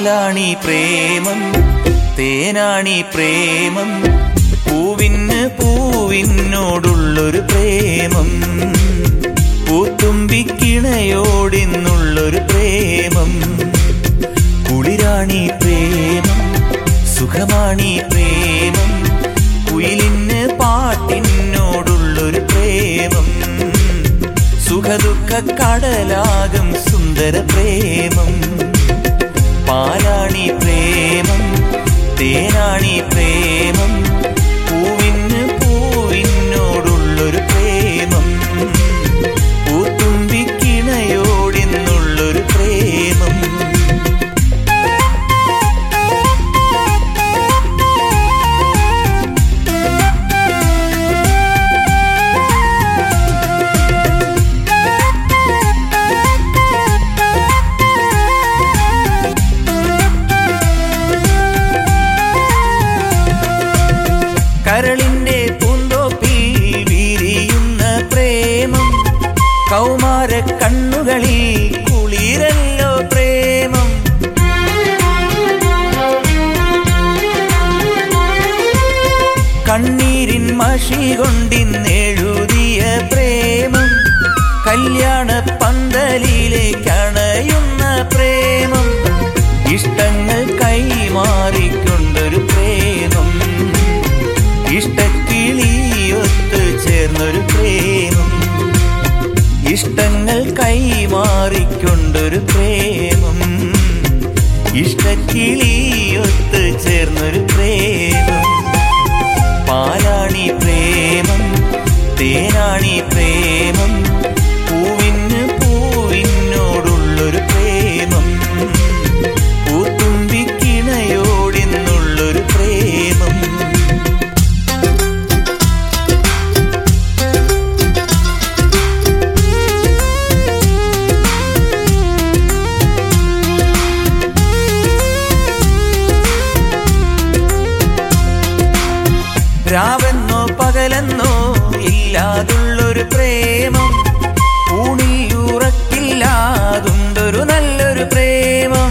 പാലാണി പ്രേമം തേനാണി പ്രേമം പൂവിന് പൂവിനോടുള്ളൊരു പ്രേമം പൂത്തുമ്പിക്കിണയോടിന്നുള്ളൊരു പ്രേമം കുളിരാണി പ്രേമം സുഖമാണി പ്രേമം കുയിലിന് പാട്ടിനോടുള്ളൊരു പ്രേമം സുഖദുഃഖ കടലാകും സുന്ദര പ്രേമം പാലാണി പ്രേമം തേനാണി പ്രേമം പൂവിന് പൂവിനോടുള്ളൊരു പ്രേമം പൂത്തുമ്പിക്കിണയോടിന്നുള്ളൊരു പ്രേമം കരളിന്റെ പൂന്തോപ്പിൽ വിരിയുന്ന പ്രേമം കൗമാര കണ്ണുകളിൽ കുളിരല്ലോ പ്രേമം കണ്ണീരിൻ മഷി കൊണ്ടിന്നെഴുതിയ പ്രേമം കല്യാണ പന്തലിലേക്കണയുന്ന പ്രേമം ഇഷ്ടങ്ങൾ കൈമാറിക്കൊണ്ടൊരു പ്രേമം ഇഷ്ടക്കിളിയൊത്ത് ചേർന്നൊരു പ്രേമം ഇഷ്ടങ്ങൾ കൈമാറിക്കൊണ്ടൊരു പ്രേമം ഇഷ്ടക്കിളിയൊത്ത് ചേർന്നൊരു പ്രേമം പാലാണി പ്രേമം തേനാണി പ്രേമം പൂവിന് പൂവിനോടുള്ളൊരു പ്രേമം പൂത്തുമ്പിക്കിണയോടിന്നുള്ളൊരു പ്രേമം രാവെന്നോ പകലെന്നോ ഇല്ലാതുള്ളൊരു പ്രേമം ഊണിൽ ഉറക്കില്ലാതുണ്ടൊരു നല്ലൊരു പ്രേമം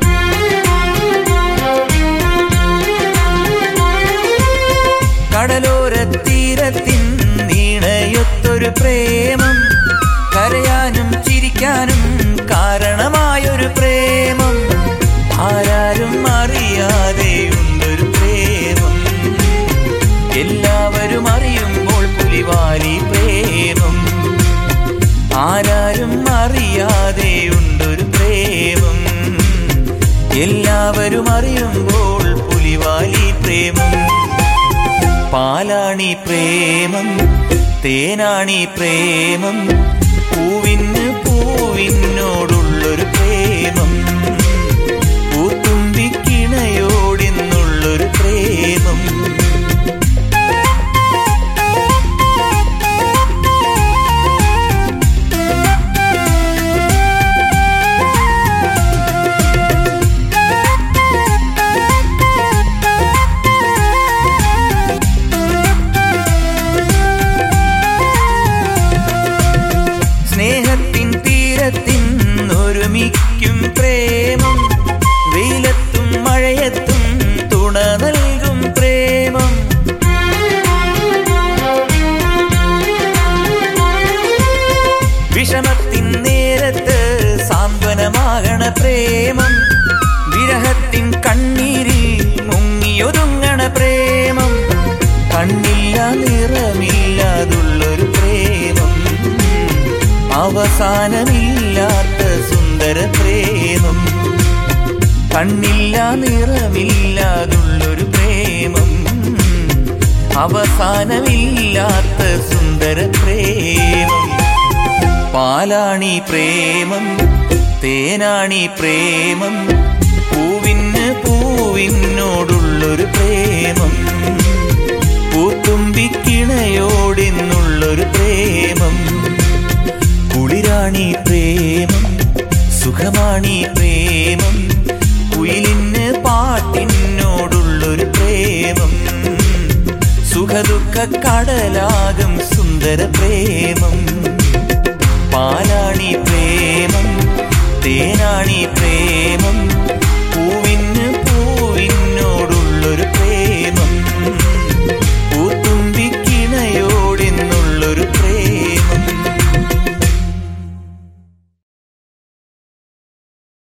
കടലോരത്തീരത്തിൻ നീണയൊത്തൊരു പ്രേമം കരയാനും ചിരിക്കാനും കാരണമായൊരു പ്രേമം ആരാരും അറിയാതെയുണ്ടൊരു പ്രേമം എല്ലാവരും അറിയുമ്പോൾ പുലിവാലി പ്രേമം ആരാരും അറിയാതെയുണ്ടൊരു പ്രേമം എല്ലാവരും അറിയുമ്പോൾ പുലിവാലി പ്രേമം പാലാണി പ്രേമം തേനാണി പ്രേമം പൂവിന് പൂവിനോടുള്ളൊരു പ്രേമം പൂത്തുമ്പിക്കിണയോടിന്നുള്ളൊരു പ്രേമം സ്നേഹത്തിൻ തീരത്തിൻ ഒരുമിക്കും പ്രേമം വെയിലത്തും മഴയത്തും തുണ നൽകും പ്രേമം വിഷമത്തിൻ നേരത്ത് സാന്ത്വനമാകണ പ്രേമം വിരഹത്തിൻ കണ്ണീരിൽ മുങ്ങിയൊതുങ്ങണ പ്രേമം കണ്ണില്ല നിറമില്ലാതുള്ളൊരു പ്രേമം അവസാനമില്ലാത്ത സുന്ദര പ്രേമം കണ്ണില്ല നിറമില്ലാതുള്ളൊരു പ്രേമം അവസാനമില്ലാത്ത സുന്ദര പ്രേമം പാലാണി പ്രേമം തേനാണി പ്രേമം പൂവിന് പൂവിനോടുള്ളൊരു പ്രേമം പൂത്തുമ്പിക്കിണയോടിന്നുള്ളൊരു പ്രേമം കുളിരാണി പ്രേമം സുഖമാണി പ്രേമം കുയിലിന് പാട്ടിനോടുള്ളൊരു പ്രേമം സുഖദുഃഖ കടലാകും സുന്ദര പ്രേമം പാലാണി പ്രേമം തേന